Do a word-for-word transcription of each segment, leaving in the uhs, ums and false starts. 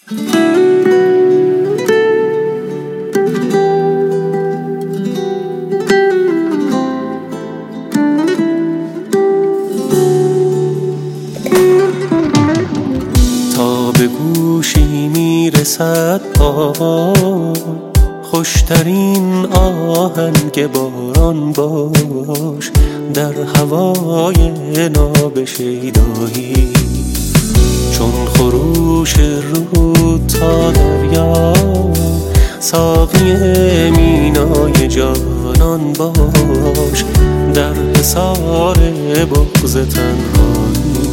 تا به گوشی میرسد آوای، خوشترین آهنگ باران باش در هوای ناب شیدایی. چون خروش رود تا دریا، ساقی مینای جانان باش در حصار بغض تنهایی.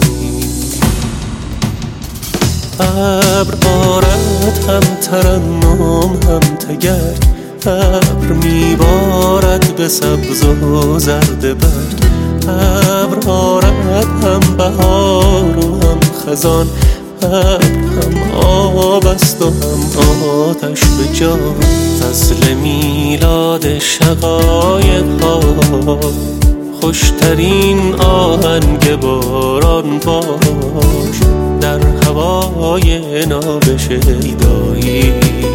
ابر آرد هم ترنم هم تگرد، ابر میبارد به سبز و زرد برد. ابر آرد هم بهار و هم خزان، ابر هم آب است و هم آتش به جان. فصل میلاد شقایق ها، خوشترین آهنگ باران باش در هوای ناب شیدایی.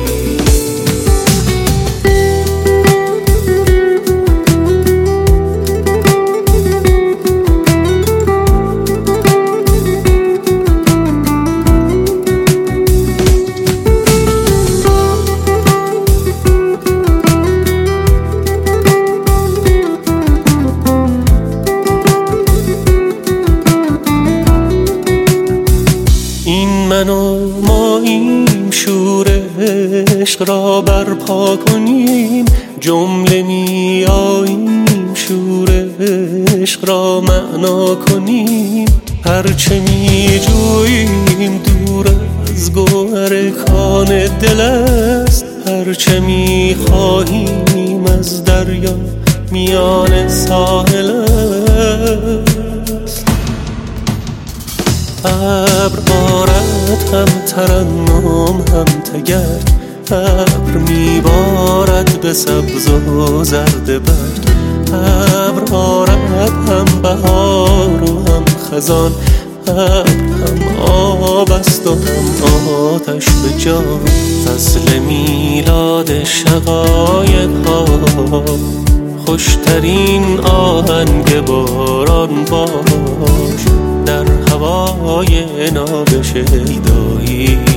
این من و ماییم شور عشق را برپا کنیم، جمله میاییم شور عشق را معنا کنیم. هرچه می جوییم دور از گوهر کان دل است، هرچه می خواهیم از دریا میان ساحل است. ابر آرد هم ترنم هم تگرد، ابر میبارد به سبز و زرد برد. ابر آرد هم بهار و هم خزان، ابر هم آب است و هم آتش به جان. فصل میلاد شقایق ها، خوشترین آهنگ باران باش در هوای ناب شیدایی.